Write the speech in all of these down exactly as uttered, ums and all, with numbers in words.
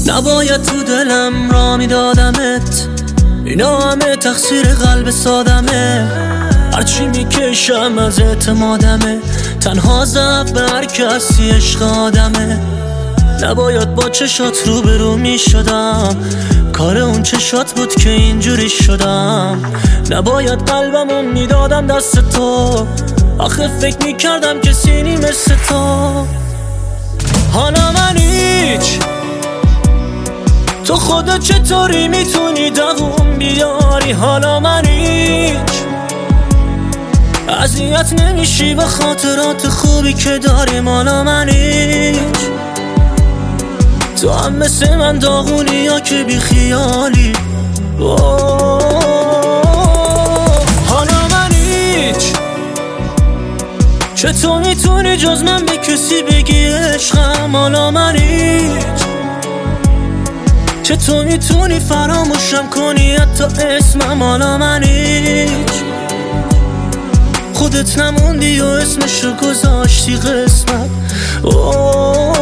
نباید تو دلم را میدادمت، اینا همه تقصیر قلب سادمه. هرچی میکشم از اعتمادمه، تنها ضعف به هر کسی عشق آدمه. نباید با چشات رو به رو میشدم، کار اون چشات بود که اینجوری شدم. نباید قلبمو میدادم دست تو، آخه فکر میکردم کسی نی مثل تو. حالا من هیچ، تو خودت چطوری میتونی دووم بیاری؟ حالا من هیچ، اذیت نمیشی به خاطرات خوبی که داریم؟ حالا من هیچ، تو هم مثل من داغونی یا که بی خیالی؟ حالا من هیچ، چطور میتونی جز من به کسی بگی عشقم؟ حالا من هیچ، چطور میتونی فراموشم کنی حتی اسمم؟ حالا من هیچ، خودت نموندی و اسمشو گذاشتی قسمت. اوه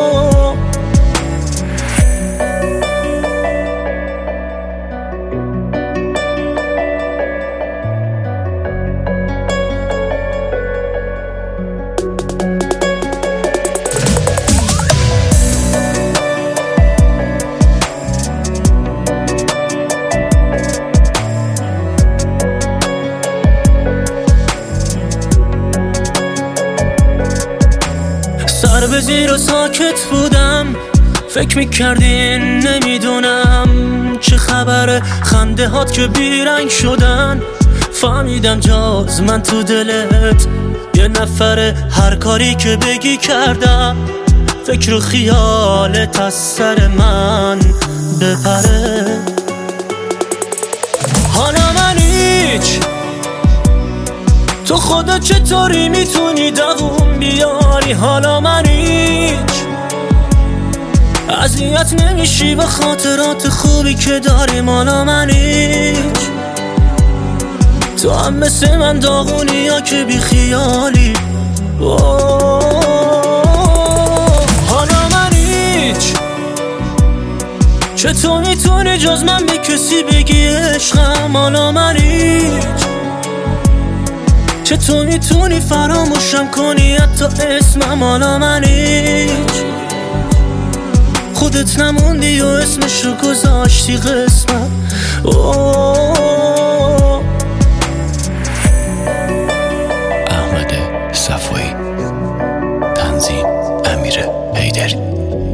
سر به زیر و ساکت بودم، فکر میکردین نمیدونم چه خبره. خنده هات که بیرنگ شدن، فهمیدم جاز من تو دلت یه نفره. هر کاری که بگی کردم، فکر و خیالت از سر من بپره. حالا من هیچ، تو خودت چطوری میتونی دووم بیاری؟ حالا من هیچ، اذیت نمیشی به خاطرات خوبی که داریم؟ حالا من هیچ، تو هم مثل من داغونی یا که بی خیالی؟ حالا من هیچ، چطور میتونی جز من به کسی بگی عشقم؟ حالا من هیچ، چطور میتونی فراموشم کنی حتی اسمم؟ حالا من هیچ، خودت نموندی و اسمشو گذاشتی قسمت. احمد صفایی، تنظیم امیر حیدری.